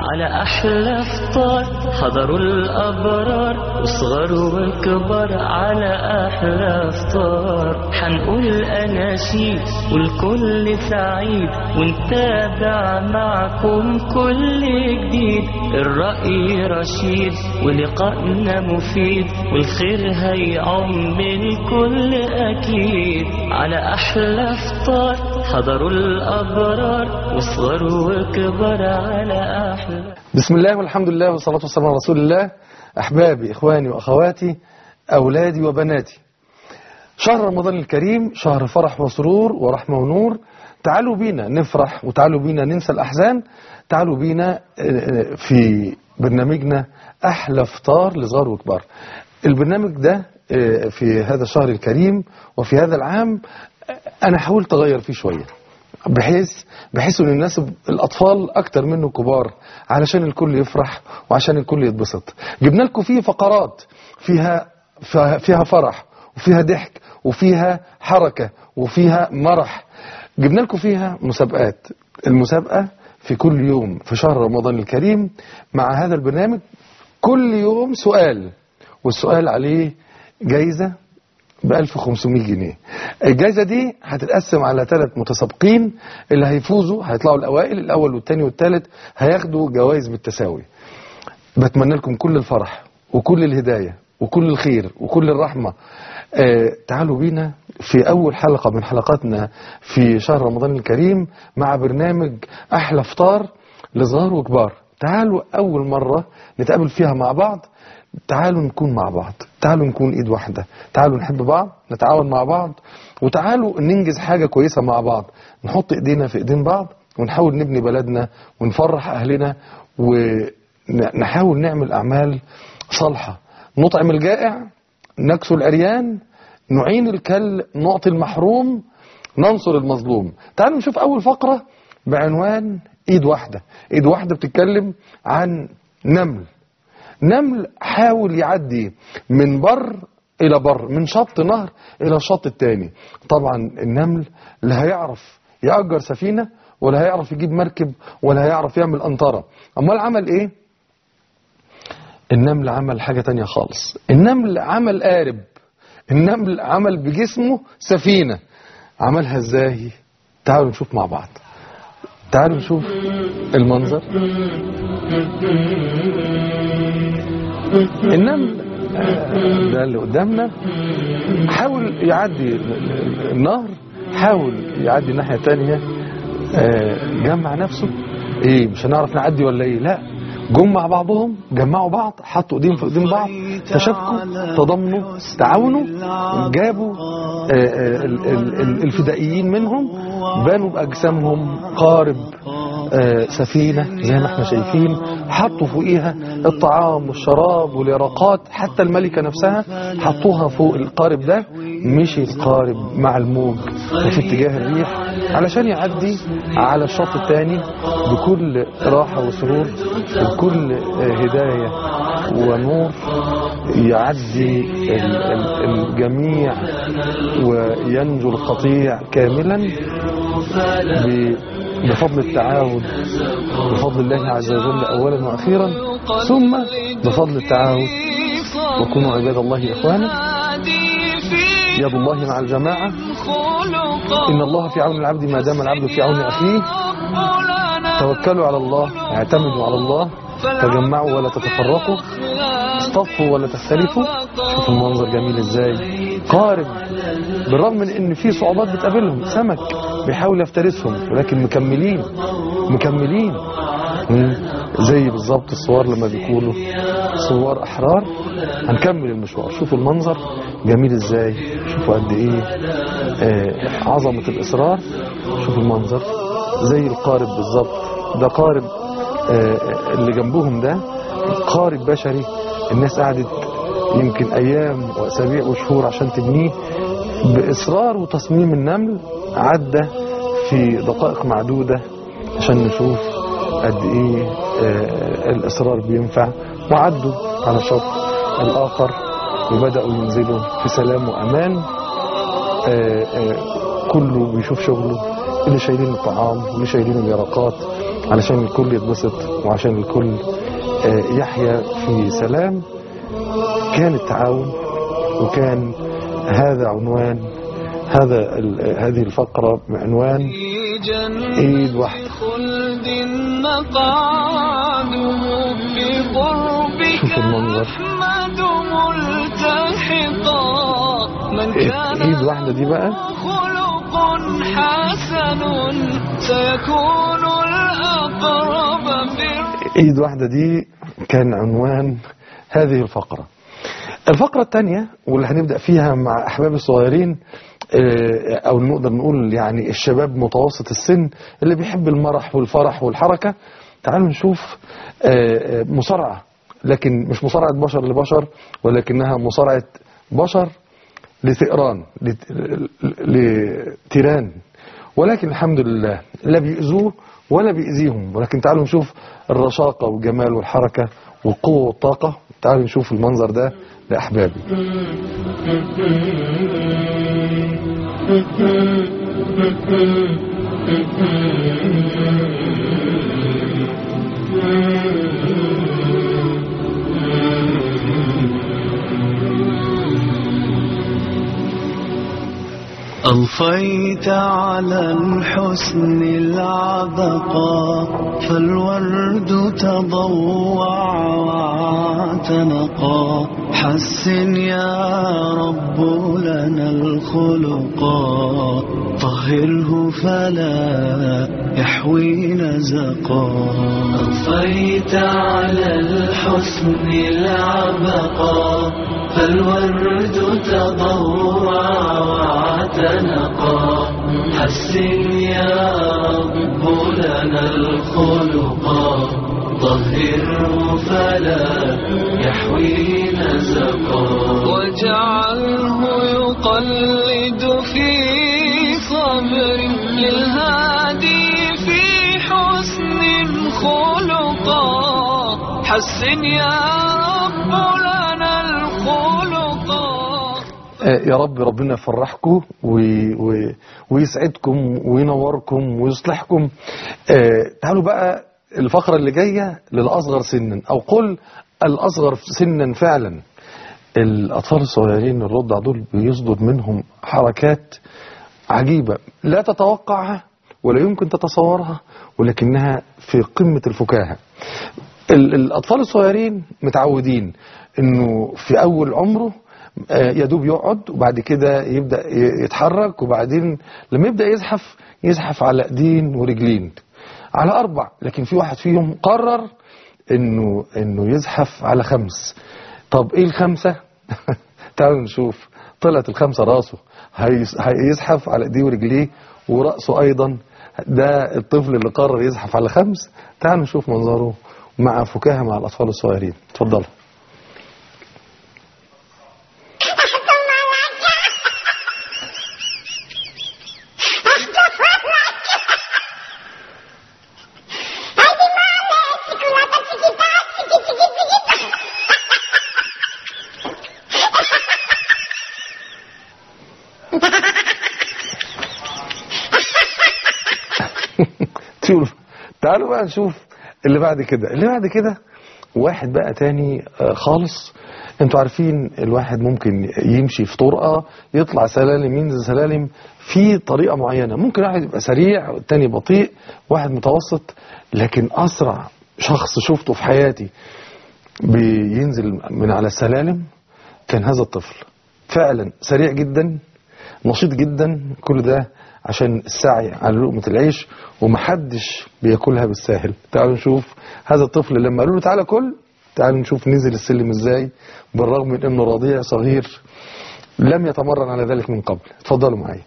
على أحلى فطار حضروا الأبرار وصغار وكبار على أحلى فطار. حنقول أناشيد والكل سعيد ونتابع معكم كل جديد. الرأي رشيد ولقائنا مفيد والخير هيعم الكل أكيد. على أحلى فطار حضروا الأبرار وصغار وكبار على أحلى. بسم الله والحمد لله والصلاة والسلام على رسول الله. أحبابي إخواني وأخواتي أولادي وبناتي، شهر رمضان الكريم شهر فرح وسرور ورحمة ونور. تعالوا بينا نفرح وتعالوا بينا ننسى الأحزان. تعالوا بينا في برنامجنا أحلى فطار لصغار وكبار. البرنامج ده في هذا الشهر الكريم وفي هذا العام أنا حاولت أغير فيه شوية بحيث أن يناسب الأطفال أكتر منه كبار، علشان الكل يفرح وعشان الكل يتبسط. جبنا لكم فيه فقرات فيها فرح وفيها ضحك وفيها حركة وفيها مرح. جبنا لكم فيها مسابقات. المسابقة في كل يوم في شهر رمضان الكريم مع هذا البرنامج كل يوم سؤال، والسؤال عليه جايزة ب1500 جنيه. الجايزة دي هتتقسم على 3 متسابقين. اللي هيفوزوا هيطلعوا الأوائل، الأول والثاني والثالث هياخدوا جوائز بالتساوي. بتمنى لكم كل الفرح وكل الهداية وكل الخير وكل الرحمة. تعالوا بينا في أول حلقة من حلقاتنا في شهر رمضان الكريم مع برنامج أحلى فطار لصغار وكبار. تعالوا أول مرة نتقابل فيها مع بعض. تعالوا نكون مع بعض، تعالوا نكون ايد واحدة، تعالوا نحب بعض، نتعاون مع بعض، وتعالوا ننجز حاجة كويسة مع بعض. نحط ايدينا في ايدين بعض ونحاول نبني بلدنا ونفرح اهلنا ونحاول نعمل اعمال صالحة. نطعم الجائع، نكسو العريان، نعين الكل، نعطي المحروم، ننصر المظلوم. تعالوا نشوف اول فقرة بعنوان ايد واحدة. ايد واحدة بتتكلم عن نمل حاول يعدي من بر إلى بر، من شط نهر إلى الشط التاني. طبعا النمل لا هيعرف يأجر سفينة ولا هيعرف يجيب مركب ولا هيعرف يعمل قنطرة. أمال عمل إيه؟ النمل عمل حاجة تانية خالص. النمل عمل قارب. النمل عمل بجسمه سفينة. عملها إزاي؟ تعالوا نشوف مع بعض. تعالوا نشوف المنظر. النمل ده اللي قدامنا حاول يعدي النهر، حاول يعدي الناحية التانية. جمع نفسه. ايه مش هنعرف نعدي ولا ايه؟ لا، جم مع بعضهم، جمعوا بعض، حطوا ايديهم في ايدين بعض، تشابكوا، تضامنوا، تعاونوا، جابوا الفدائيين منهم، بانوا بأجسامهم قارب سفينة زي ما احنا شايفين. حطوا فوقيها الطعام والشراب واليرقات، حتى الملكة نفسها حطوها فوق القارب ده. مشي القارب مع الموج وفي اتجاه الريح علشان يعدي على الشط الثاني بكل راحة وسرور وبكل هداية ونور. يعدي الجميع وينجو القطيع كاملا بفضل التعاون، بفضل الله عز وجل أولا وأخيرا، ثم بفضل التعاون. وكونوا عباد الله إخوانا، يد الله مع الجماعة، إن الله في عون العبد ما دام العبد في عون أخيه. توكلوا على الله، اعتمدوا على الله، تجمعوا ولا تتفرقوا، اصطفوا ولا تختلفوا. شوف المنظر جميل ازاي. قارب بالرغم من ان في صعوبات بتقابلهم، سمك بيحاول يفترسهم، ولكن مكملين زي بالظبط الصور لما بيكونوا صور احرار. هنكمل المشوار. شوفوا المنظر جميل ازاي. شوفوا قد ايه عظمة الاصرار. شوفوا المنظر زي القارب بالظبط. ده قارب اللي جنبهم ده قارب بشري. الناس قعدت يمكن ايام واسابيع وشهور عشان تبنيه باصرار وتصميم. النمل عدى في دقائق معدودة عشان نشوف قد ايه الاصرار بينفع. وعدوا على شط الاخر وبدأوا ينزلوا في سلام وامان. كله بيشوف شغله، اللي شايلين الطعام واللي شايلين اليرقات علشان الكل يتبسط وعشان الكل يحيا في سلام. كان التعاون، وكان هذا عنوان هذه الفقرة بعنوان ايد واحدة. شوف المنظر، ايد واحدة دي بقى ايد واحدة دي كان عنوان هذه الفقرة. الفقرة الثانية واللي هنبدأ فيها مع أحباب الصغيرين، أو نقدر نقول يعني الشباب متوسط السن اللي بيحب المرح والفرح والحركة. تعالوا نشوف مصارعة، لكن مش مصارعة بشر لبشر، ولكنها مصارعة بشر لثئران، لتيران، ولكن الحمد لله لا بيؤذوه ولا بيأذيهم. ولكن تعالوا نشوف الرشاقة والجمال والحركة والقوة والطاقة. تعالوا نشوف المنظر ده لأحبابي. أضفيت على الحسن العبقى، فالورد تضوع واعتنقا. حسن يا رب لنا الخلقا، طهره فلا يحوي نزقا. أضفيت على الحسن العبقى، فالورد تضوع واعتنقا. حسن يا رب لنا الخلقا، طهره فلا يحوي نزقا. واجعله يقلد في صبر للهادي في حسن خلقا. حسن يا رب لنا الخلقا. يا رب ربنا يفرحكم ويسعدكم وينوركم ويصلحكم. تعالوا بقى الفقرة اللي جاية للأصغر سنا، أو قل الأصغر سنا فعلا. الأطفال الصغيرين الرضع دول بيصدر منهم حركات عجيبة لا تتوقعها ولا يمكن تتصورها، ولكنها في قمة الفكاهة. الأطفال الصغيرين متعودين أنه في أول عمره يدوب يقعد، وبعد كده يبدأ يتحرك، وبعدين لما يبدأ يزحف على ايدين ورجلين، على 4. لكن في واحد فيهم قرر انه يزحف على 5. طب ايه ال5؟ تعالوا نشوف. طلعت ال5 راسه هيزحف على ايديه ورجليه، ورأسه ايضا. ده الطفل اللي قرر يزحف على 5. تعالوا نشوف منظره مع فكاهة مع الأطفال الصغيرين. اتفضلوا. تعالوا بقى نشوف اللي بعد كده. واحد بقى تاني خالص. انتوا عارفين الواحد ممكن يمشي في طرقة، يطلع سلالم، ينزل سلالم في طريقة معينة. ممكن واحد يبقى سريع والتاني بطيء، واحد متوسط. لكن أسرع شخص شفته في حياتي بينزل من على السلالم كان هذا الطفل. فعلا سريع جدا، نشيط جدا. كل ده عشان السعي على لقمة العيش، ومحدش بياكلها بالساهل. تعالوا نشوف هذا الطفل لما قالوا له تعالى كل. تعالوا نشوف نزل السلم ازاي، بالرغم من انه رضيع صغير لم يتمرن على ذلك من قبل. اتفضلوا معايا.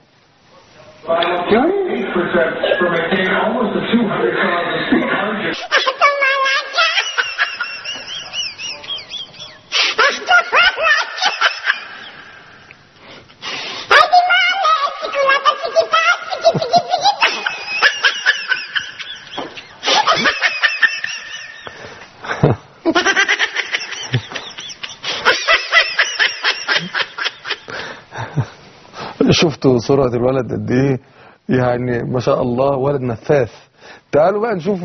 شفتوا سرعة الولد قد ايه؟ يعني ما شاء الله ولد نفاث. تعالوا بقى نشوف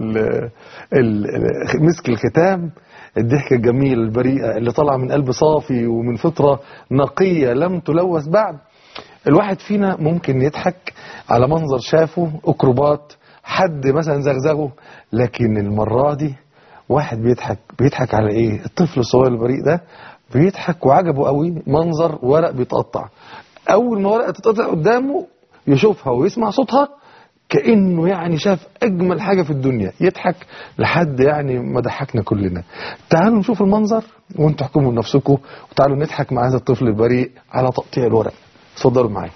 مسك الختام، الضحكة الجميلة البريئة اللي طالعة من قلب صافي ومن فطرة نقية لم تلوث بعد. الواحد فينا ممكن يضحك على منظر شافه أكروبات، حد مثلا زغزغه، لكن المرة دي واحد بيضحك على ايه؟ الطفل الصغير البريء ده بيضحك وعجبه قوي منظر ورق بيتقطع. اول ما ورقة تتقطع قدامه يشوفها ويسمع صوتها كأنه يعني شاف اجمل حاجة في الدنيا، يضحك لحد يعني ما ضحكنا كلنا. تعالوا نشوف المنظر وانتوا احكموا لنفسكم، وتعالوا نضحك مع هذا الطفل البريء على تقطيع الورق. اتفضلوا معايا.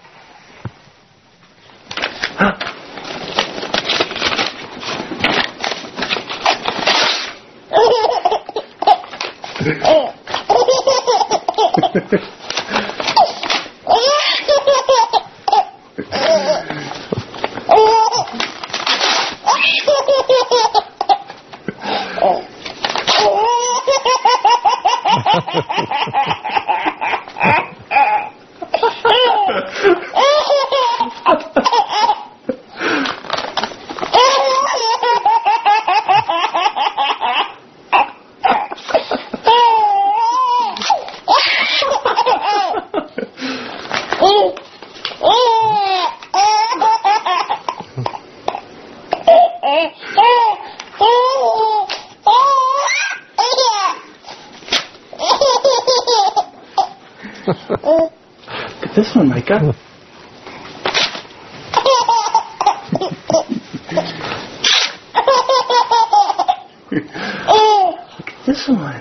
تسمع المايكات؟ تسمع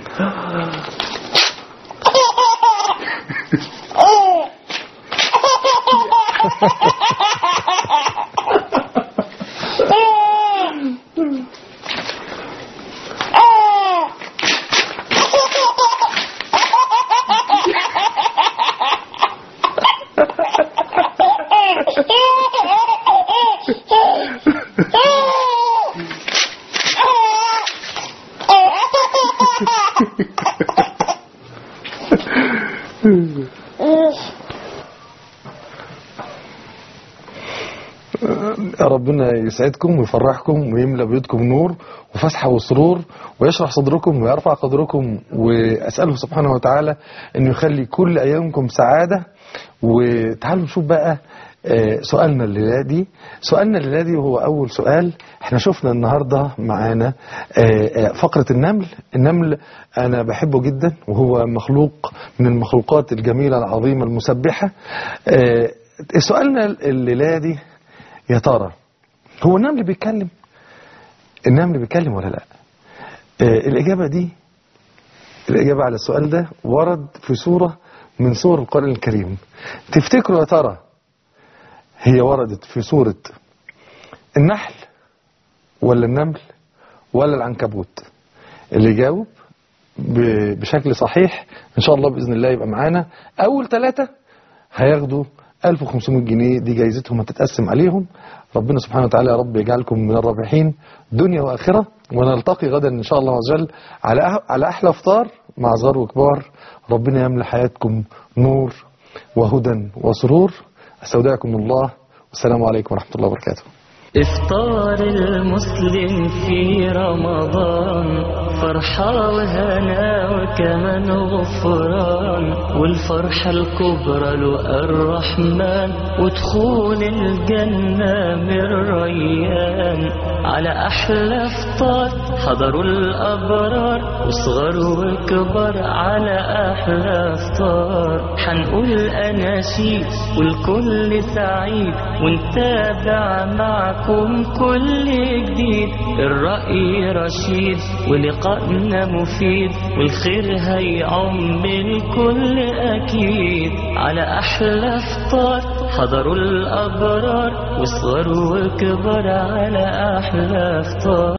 ربنا يسعدكم ويفرحكم ويملأ بيوتكم نور وفسحة وسرور ويشرح صدركم ويرفع قدركم، وأسأله سبحانه وتعالى أن يخلي كل أيامكم سعادة. وتعالوا نشوف بقى سؤالنا الليلة دي وهو أول سؤال. احنا شفنا النهاردة معانا فقرة النمل أنا بحبه جدا، وهو مخلوق من المخلوقات الجميلة العظيمة المسبحة. سؤالنا الليلة دي يا ترى هو النمل بيتكلم ولا لا؟ الإجابة على السؤال ده ورد في سورة من سور القرآن الكريم. تفتكروا يا ترى هي وردت في سورة النحل ولا النمل ولا العنكبوت؟ اللي يجاوب بشكل صحيح إن شاء الله بإذن الله يبقى معانا أول 3 هياخدوا 1500 جنيه، دي جايزتهم هتتقسم عليهم. ربنا سبحانه وتعالى يا رب يجعلكم من الرابحين دنيا وآخرة، ونلتقي غدا إن شاء الله عز وجل على أحلى افطار مع صغار وكبار. ربنا يملى حياتكم نور وهدى وسرور. استودعكم الله، والسلام عليكم ورحمة الله وبركاته. إفطار المسلم في رمضان فرحة وهنا وكمان غفران، والفرحة الكبرى له الرحمن، ودخول الجنة من ريان. على أحلى إفطار حضروا الأبرار، وصغر وكبر على أحلى إفطار. حنقول أناشيد والكل سعيد، ونتابع معكم كل جديد. الرأي رشيد ولقائنا مفيد، والخير هيعم الكل أكيد. على أحلى إفطار حضروا الأبرار، وصغر وكبر على أحلى إفطار.